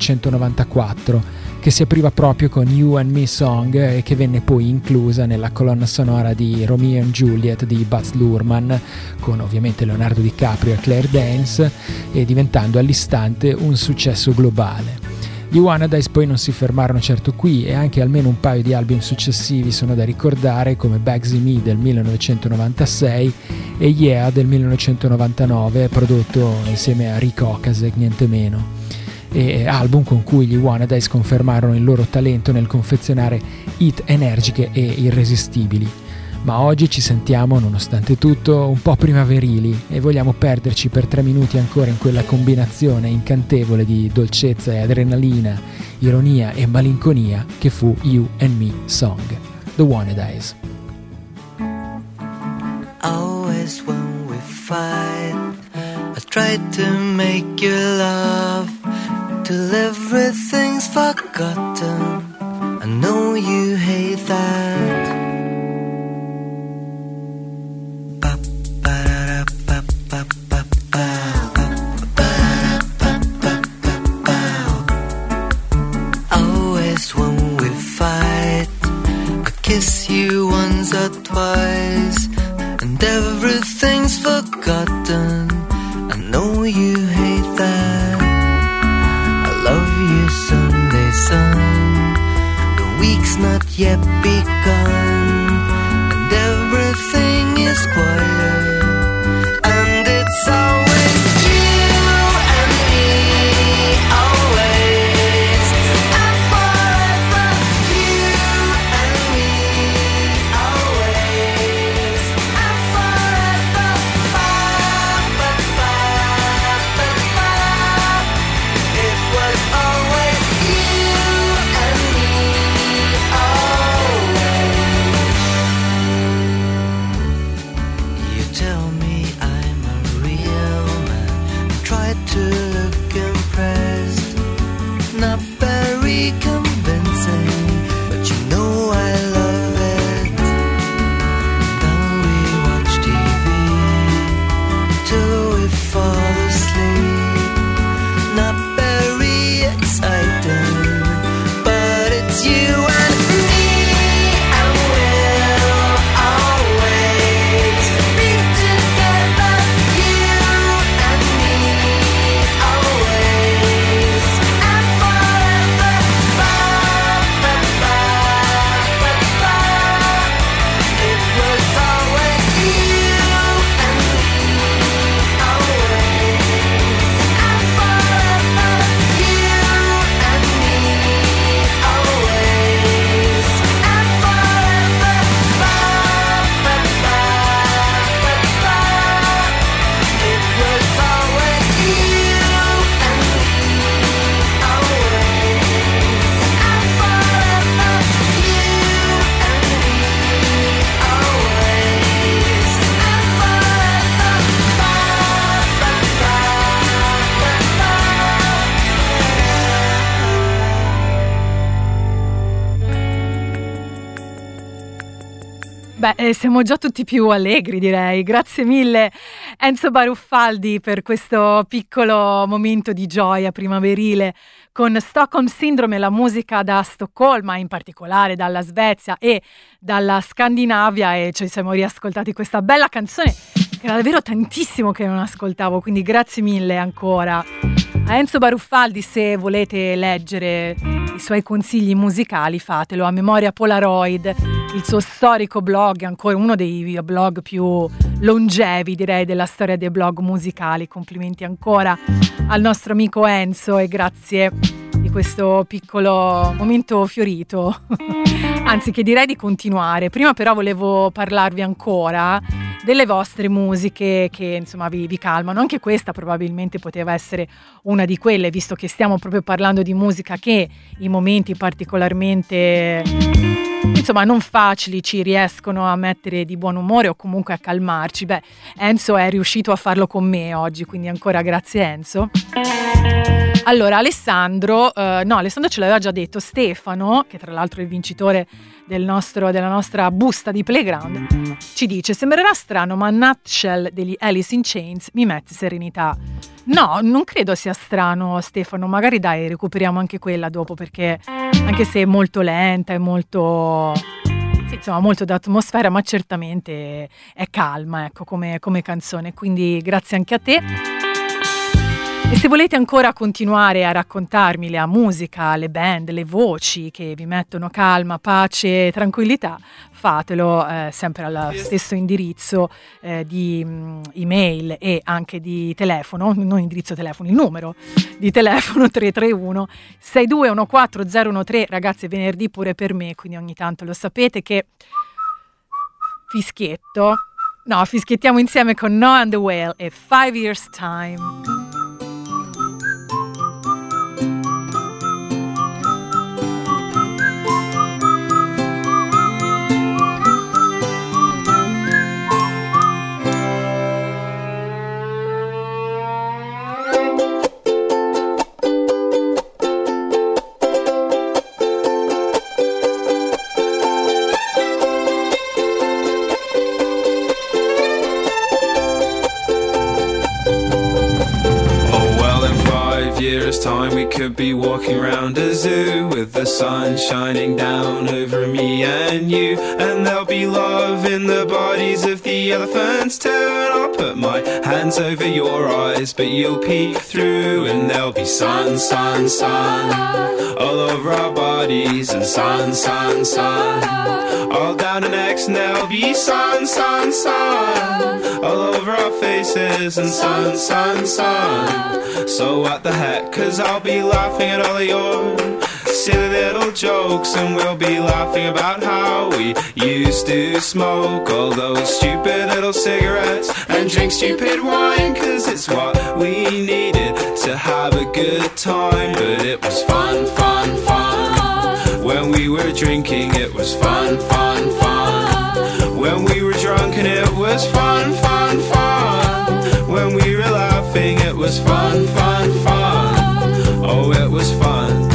1994, che si apriva proprio con You and Me Song e che venne poi inclusa nella colonna sonora di Romeo and Juliet di Baz Luhrmann, con ovviamente Leonardo DiCaprio e Claire Danes, e diventando all'istante un successo globale. Gli Wannadies poi non si fermarono certo qui e anche almeno un paio di album successivi sono da ricordare, come Bagsy Me del 1996 e Yeah del 1999, prodotto insieme a Rick Ocasek, niente meno, e album con cui gli Wannadies confermarono il loro talento nel confezionare hit energiche e irresistibili. Ma oggi ci sentiamo, nonostante tutto, un po' primaverili e vogliamo perderci per 3 minuti ancora in quella combinazione incantevole di dolcezza e adrenalina, ironia e malinconia che fu You and Me Song, The Wannadies. Always when we fight, I try to make you love, till everything's forgotten. I know you hate that. Kiss you once or twice, and everything's forgotten. I know you hate that. I love you Sunday sun. The week's not yet begun, and everything is quiet, and it's always you and me, always and forever. You and me, always and forever. Ba, ba, ba, ba, ba. It was always you and me, always. Beh, siamo già tutti più allegri, direi. Grazie mille Enzo Baruffaldi per questo piccolo momento di gioia primaverile con Stockholm Syndrome, la musica da Stoccolma, in particolare dalla Svezia e dalla Scandinavia, e ci siamo riascoltati questa bella canzone che era davvero tantissimo che non ascoltavo, quindi grazie mille ancora a Enzo Baruffaldi. Se volete leggere i suoi consigli musicali fatelo, a Memoria Polaroid, il suo storico blog, ancora uno dei blog più longevi direi della storia dei blog musicali. Complimenti ancora al nostro amico Enzo e grazie di questo piccolo momento fiorito anzi che direi di continuare. Prima però volevo parlarvi ancora delle vostre musiche che insomma vi calmano. Anche questa probabilmente poteva essere una di quelle, visto che stiamo proprio parlando di musica che in momenti particolarmente insomma non facili ci riescono a mettere di buon umore o comunque a calmarci. Beh, Enzo è riuscito a farlo con me oggi, quindi ancora grazie Enzo. Allora Alessandro ce l'aveva già detto, Stefano, che tra l'altro è il vincitore della nostra busta di Playground, ci dice: sembrerà strano ma Nutshell degli Alice in Chains mi mette serenità. No, non credo sia strano Stefano, magari dai recuperiamo anche quella dopo, perché anche se è molto lenta e molto insomma molto d'atmosfera, ma certamente è calma, ecco, come canzone, quindi grazie anche a te. E se volete ancora continuare a raccontarmi la musica, le band, le voci che vi mettono calma, pace, tranquillità, fatelo sempre al stesso indirizzo di email e anche di telefono, non indirizzo telefono, il numero di telefono 331 6214013. Ragazzi, è venerdì pure per me, quindi ogni tanto lo sapete che fischiettiamo insieme con Noah and the Whale e 5 Years Time. Time we could be walking around a zoo with the sun shining down over me and you, and there'll be love in the bodies of the elephants too, and I'll put my hands over your eyes but you'll peek through, and there'll be sun, sun, sun all over our bodies, and sun, sun, sun all down our necks, and there'll be sun, sun, sun all over our faces, and sun, sun, sun. So what the heck, 'cause I'll be laughing at all of your silly little jokes, and we'll be laughing about how we used to smoke all those stupid little cigarettes and drink stupid wine, 'cause it's what we needed to have a good time. But it was fun, fun, fun when we were drinking. It was fun, fun, fun when we were drunk, and it was fun, fun, fun when we were laughing. It was fun, fun, fun. Oh, it was fun.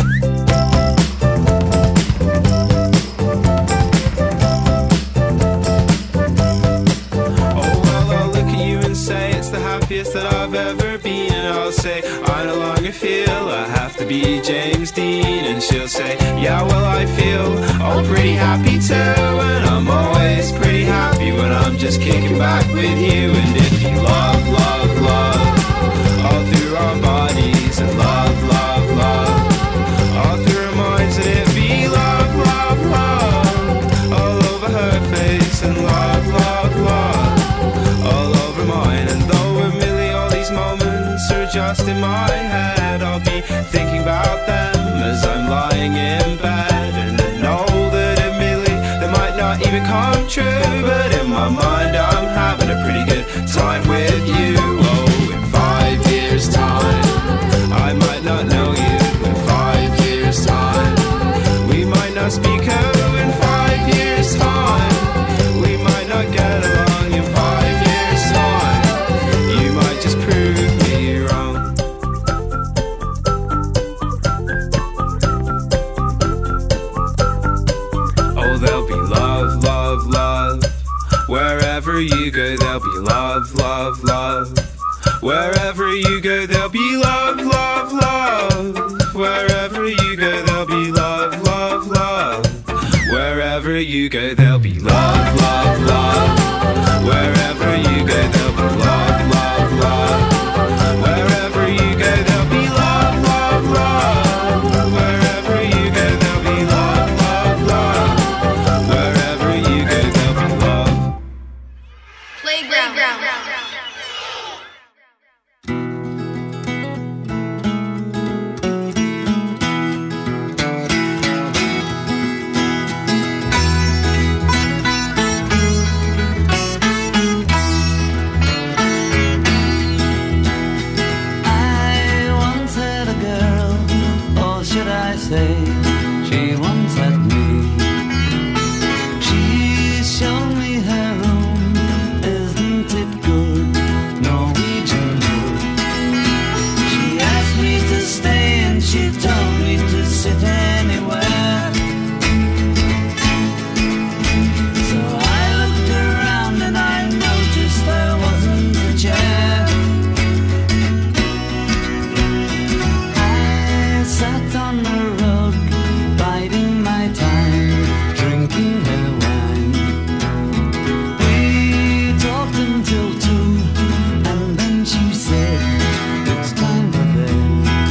Oh, well, I'll look at you and say it's the happiest that I've ever been, and I'll say I no longer feel I have to be James Dean, and she'll say, yeah, well, I feel pretty happy too, and I'm always pretty happy when I'm just kicking back with you, and it'd be love, love, love all through our bodies, and love, love, love all through our minds, and it'd be love, love, love all over her face, and love, love, love all over mine. And though admittedly all these moments are just in my head, I'll be thinking about them as I'm lying in bed, and I know that admittedly they might not even come true, but in my mind I'm having a pretty good time with you. Oh, time I might not know you in 5 years time, we might not speak of in 5 years time, we might not get along in 5 years time, you might just prove me wrong. Oh, there'll be love, love, love Wherever you go, there'll be love, love, love. Wherever you go, there'll be love, love, love. Wherever you go, there'll be love, love, love. Wherever you go, there'll be love, love, love. Wherever you go, there'll be love, love, love. Wherever you go, there'll be love, love, love. Wherever you go, there'll be love, love, love. Wherever you go, there'll be love. Playground. She once had me. She showed me her room. Isn't it good? Norwegian wood. She asked me to stay and she told me to sit anywhere. So I looked around and I noticed there wasn't a chair. I sat on the biding my time, drinking her wine. We talked until 2, and then she said, it's time for bed.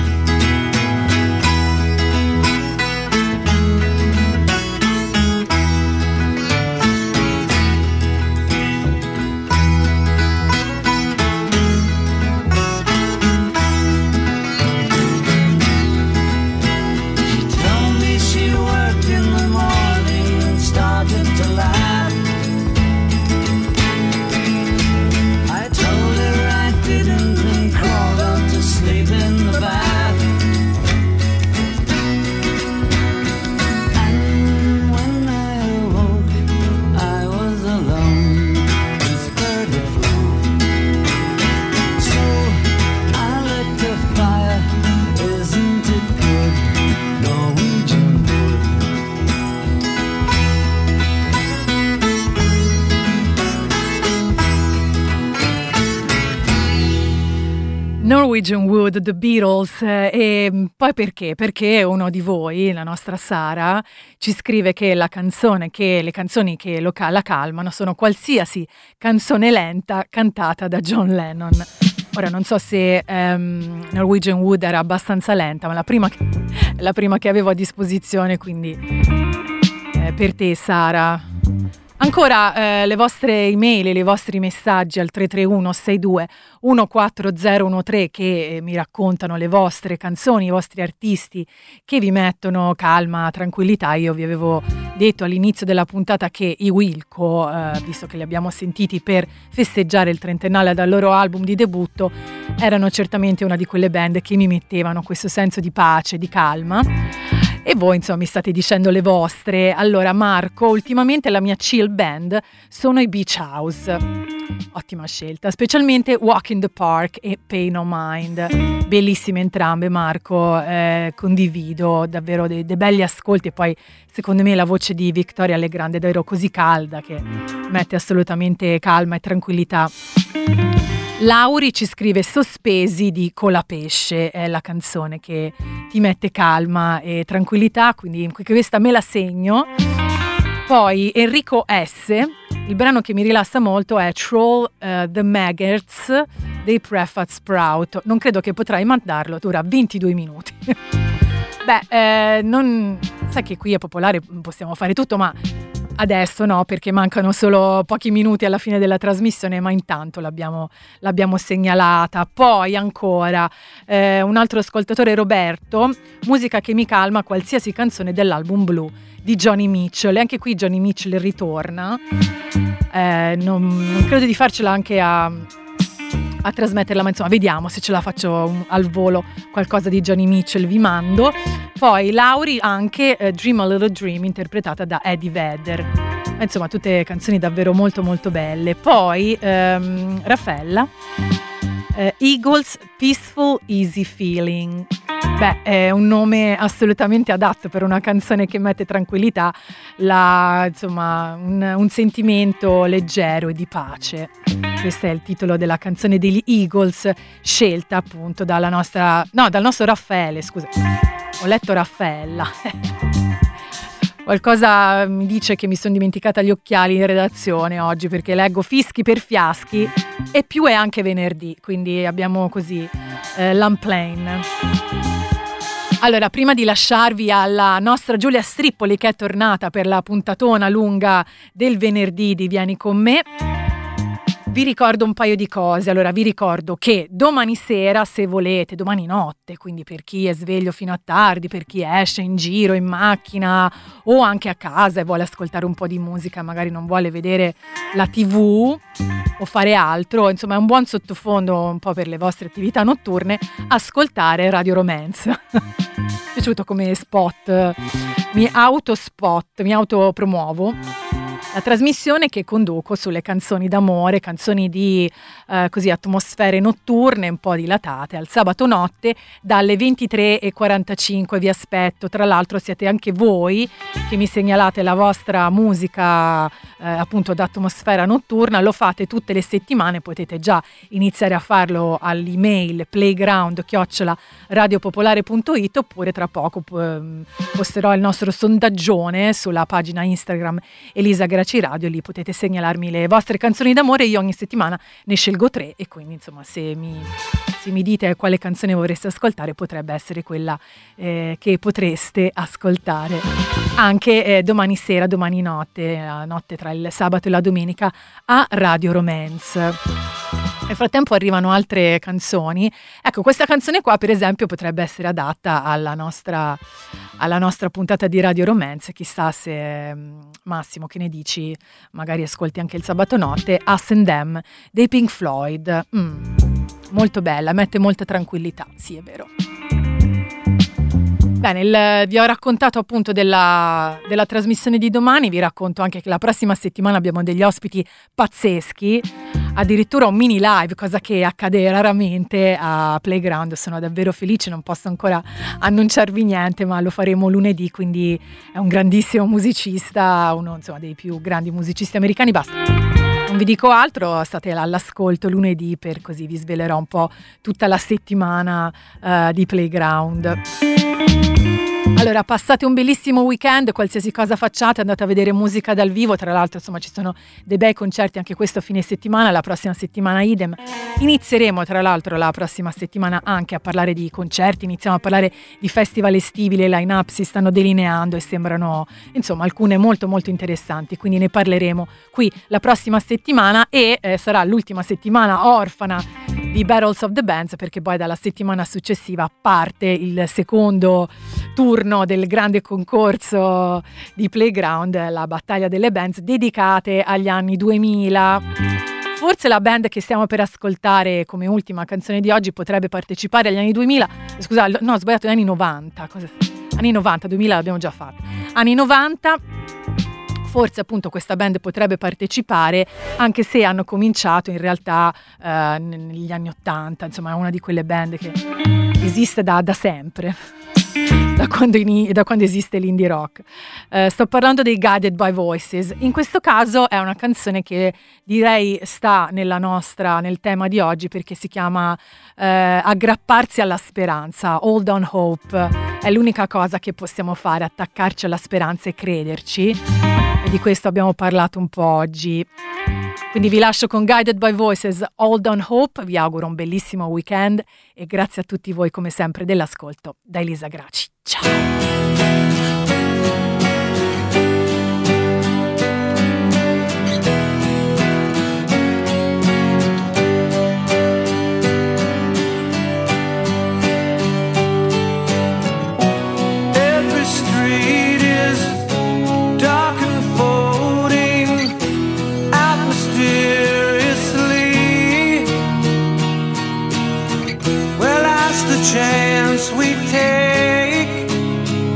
Norwegian Wood, The Beatles. E poi perché? Perché uno di voi, la nostra Sara, ci scrive che le canzoni che la calmano sono qualsiasi canzone lenta cantata da John Lennon. Ora non so se Norwegian Wood era abbastanza lenta, ma la prima che avevo a disposizione, quindi per te, Sara. Ancora le vostre email e i vostri messaggi al 331 62 14013 che mi raccontano le vostre canzoni, i vostri artisti che vi mettono calma, tranquillità. Io vi avevo detto all'inizio della puntata che i Wilco, visto che li abbiamo sentiti per festeggiare il trentennale dal loro album di debutto, erano certamente una di quelle band che mi mettevano questo senso di pace, di calma. E voi insomma mi state dicendo le vostre. Allora Marco, ultimamente la mia chill band sono i Beach House. Ottima scelta, specialmente Walk in the Park e Pay No Mind. Bellissime entrambe, Marco, condivido davvero dei belli ascolti. E poi secondo me la voce di Victoria Legrand è davvero così calda che mette assolutamente calma e tranquillità. Lauri ci scrive Sospesi di Colapesce, è la canzone che ti mette calma e tranquillità, quindi questa me la segno. Poi Enrico S, il brano che mi rilassa molto è Troll the Maggots dei Prefab Sprout. Non credo che potrai mandarlo, dura 22 minuti. Sai che qui a Popolare possiamo fare tutto, ma adesso no, perché mancano solo pochi minuti alla fine della trasmissione, ma intanto l'abbiamo segnalata. Poi ancora un altro ascoltatore, Roberto, musica che mi calma, qualsiasi canzone dell'album Blue di Johnny Mitchell. E anche qui Johnny Mitchell ritorna, non credo di farcela anche a trasmetterla, ma insomma vediamo se ce la faccio al volo. Qualcosa di Johnny Mitchell vi mando. Poi Lauri anche Dream a Little Dream, interpretata da Eddie Vedder. Insomma tutte canzoni davvero molto molto belle. Poi Raffaella Eagles, Peaceful Easy Feeling. Beh, è un nome assolutamente adatto per una canzone che mette tranquillità, insomma, un sentimento leggero e di pace. Questo è il titolo della canzone degli Eagles, scelta appunto dal nostro Raffaele, scusa. Ho letto Raffaella. Qualcosa mi dice che mi sono dimenticata gli occhiali in redazione oggi, perché leggo fischi per fiaschi e più è anche venerdì, quindi abbiamo così l'unplane. Allora, prima di lasciarvi alla nostra Giulia Strippoli, che è tornata per la puntatona lunga del venerdì di Vieni con me, vi ricordo un paio di cose. Allora, vi ricordo che domani sera, se volete, domani notte, quindi per chi è sveglio fino a tardi, per chi esce in giro, in macchina o anche a casa e vuole ascoltare un po' di musica, magari non vuole vedere la TV o fare altro, insomma è un buon sottofondo un po' per le vostre attività notturne, ascoltare Radio Romance. Mi è piaciuto come spot, mi autopromuovo. La trasmissione che conduco sulle canzoni d'amore, canzoni di così atmosfere notturne un po' dilatate, al sabato notte dalle 23:45 vi aspetto. Tra l'altro siete anche voi che mi segnalate la vostra musica appunto d'atmosfera notturna, lo fate tutte le settimane, potete già iniziare a farlo all'email playground@radiopopolare.it, oppure tra poco posterò il nostro sondaggione sulla pagina Instagram Elisa Graci Radio, lì potete segnalarmi le vostre canzoni d'amore, io ogni settimana ne scelgo 3 e quindi insomma se mi dite quale canzone vorreste ascoltare potrebbe essere quella che potreste ascoltare anche domani sera, domani notte, la notte tra il sabato e la domenica a Radio Romance. Nel frattempo arrivano altre canzoni. Ecco, questa canzone qua per esempio potrebbe essere adatta alla nostra puntata di Radio Romance. Chissà se Massimo, che ne dici? Magari ascolti anche il sabato notte. Us and Them dei Pink Floyd. Molto bella, mette molta tranquillità. Sì, è vero. Bene, vi ho raccontato appunto della trasmissione di domani, vi racconto anche che la prossima settimana abbiamo degli ospiti pazzeschi, addirittura un mini live, cosa che accade raramente a Playground. Sono davvero felice, non posso ancora annunciarvi niente, ma lo faremo lunedì, quindi è un grandissimo musicista, uno insomma dei più grandi musicisti americani. Basta, non vi dico altro, state all'ascolto lunedì, per così vi svelerò un po' tutta la settimana di Playground. Allora, passate un bellissimo weekend, qualsiasi cosa facciate, andate a vedere musica dal vivo. Tra l'altro, insomma, ci sono dei bei concerti anche questo fine settimana, la prossima settimana idem. Inizieremo, tra l'altro, la prossima settimana anche a parlare di concerti, iniziamo a parlare di festival estivi, le line-up si stanno delineando e sembrano, insomma, alcune molto molto interessanti, quindi ne parleremo qui la prossima settimana e sarà l'ultima settimana orfana di Battles of the Bands, perché poi dalla settimana successiva parte il secondo turno del grande concorso di Playground, la battaglia delle bands dedicate agli anni 2000. Forse la band che stiamo per ascoltare come ultima canzone di oggi potrebbe partecipare agli anni 2000. Scusa, no, ho sbagliato, gli anni 90. Anni 90, 2000 l'abbiamo già fatto. Anni 90. Forse appunto questa band potrebbe partecipare, anche se hanno cominciato in realtà negli anni 80, insomma è una di quelle band che esiste da sempre, da quando esiste l'indie rock. Sto parlando dei Guided by Voices. In questo caso è una canzone che direi sta nel tema di oggi, perché si chiama Aggrapparsi alla speranza, Hold on Hope. È l'unica cosa che possiamo fare, attaccarci alla speranza e crederci. E di questo abbiamo parlato un po' oggi. Quindi vi lascio con Guided by Voices, Hold on Hope. Vi auguro un bellissimo weekend e grazie a tutti voi come sempre dell'ascolto. Da Elisa Graci. Ciao! Chance we take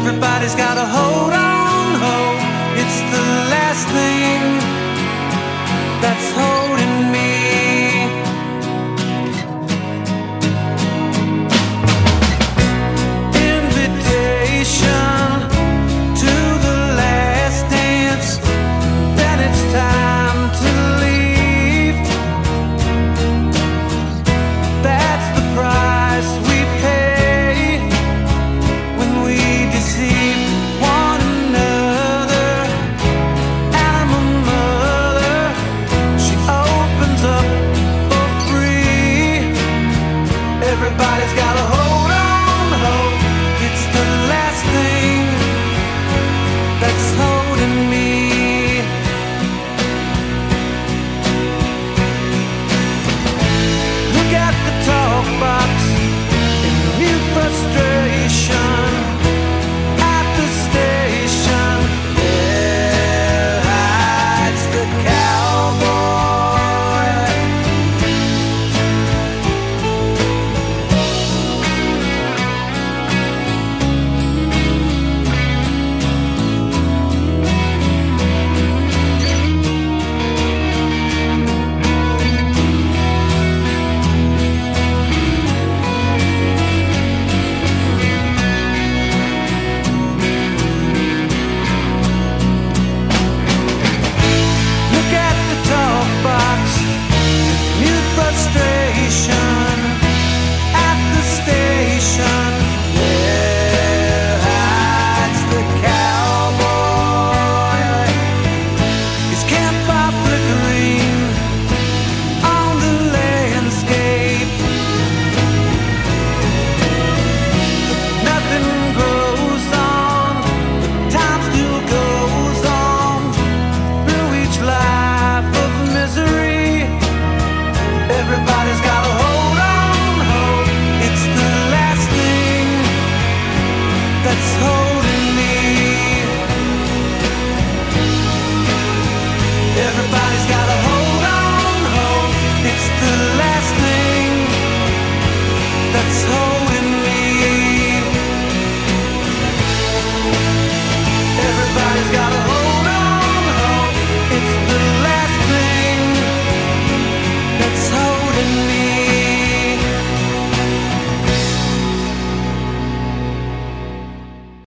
Everybody's gotta hold on, hope it's the last thing that's holding me. Invitation to the last dance, then it's time to leave. That's the price we pay when we deceive one another. I'm a mother, she opens up for free. Everybody's got